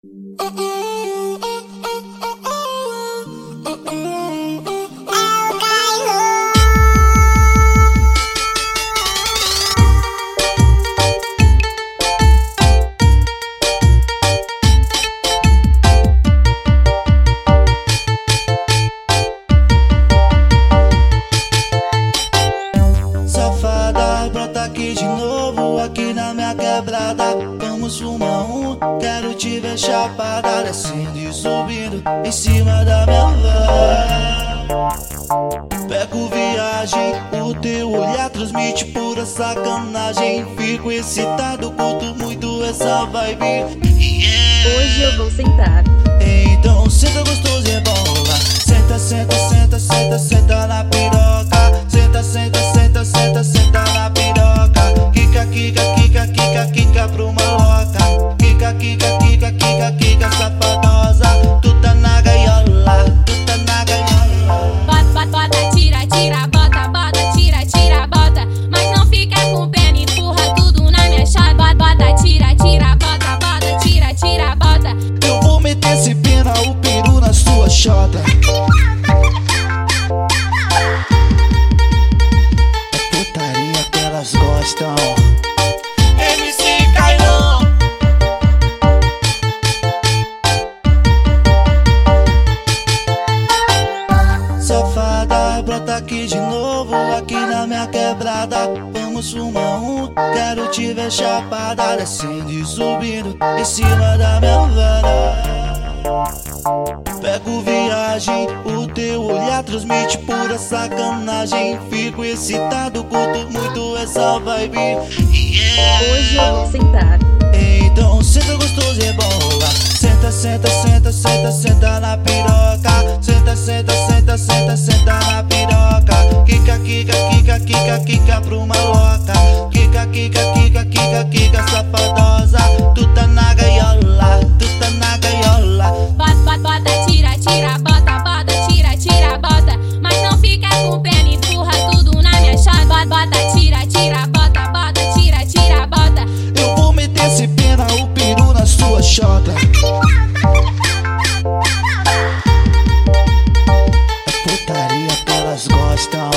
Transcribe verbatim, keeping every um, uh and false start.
Safada, brota aqui de novo, aqui na minha quebrada. Vamos fumar um, quero te ver chapada, descendo e subindo em cima da minha van. Pego viagem, o teu olhar transmite pura sacanagem. Fico excitado, curto muito essa vibe. Yeah. Hoje eu vou sentar. Então senta gostoso e rebola. Senta, senta, senta, senta, senta na piroca. Senta, senta, senta, senta, senta na piroca. Kika, kika, kika, kika, kika pro maloca. Kika, kika, kika, kika, kika safadosa. Tu tá na gaiola, tu tá na gaiola. Bota, bota, bota, tira, tira, bota, bota, tira, tira, bota. Mas não fica com pena, empurra tudo na minha chata. Bota, bota, tira, tira, bota, bota, tira, tira, bota. Eu vou meter esse pena, o peru na sua chota. É putaria que elas gostam. M C Cairão. Safada, brota aqui de novo, aqui na minha quebrada. Vamos fumar um, quero te ver chapada, descendo e subindo em cima da minha vara. Pego viagem, o teu olhar transmite pura sacanagem. Fico excitado, curto muito essa vibe. Yeah. Hoje eu vou sentar. Então senta gostoso e rebola. Senta, senta, senta, senta, senta na piroca. Senta, senta, senta, senta, senta na piroca. Kika, kika, kika, kika, kika pro maloca. Kika, kika, kika, kika, kika safadosa. Tu tá na gaiola, tu tá na gaiola. Bota, bota, bota, tira, tira, bota, bota, tira, tira, bota. Mas não fica com pena, empurra tudo na minha chata. Bota, bota, tira, tira, bota, bota, tira, tira, bota. Eu vou meter esse pena, o peru na sua chota. É putaria que elas gostam.